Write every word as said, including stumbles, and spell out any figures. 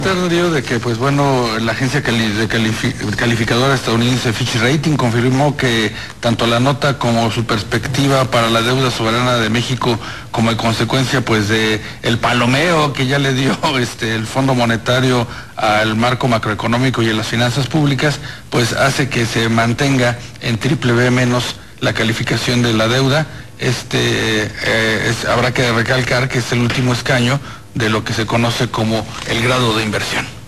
Dio de que, pues bueno, la agencia cali de califi calificadora estadounidense Fitch Rating confirmó que tanto la nota como su perspectiva para la deuda soberana de México, como en consecuencia pues de el palomeo que ya le dio este el Fondo Monetario al marco macroeconómico y a las finanzas públicas, pues hace que se mantenga en triple B menos la calificación de la deuda. Este eh, es, habrá que recalcar que es el último escaño de lo que se conoce como el grado de inversión.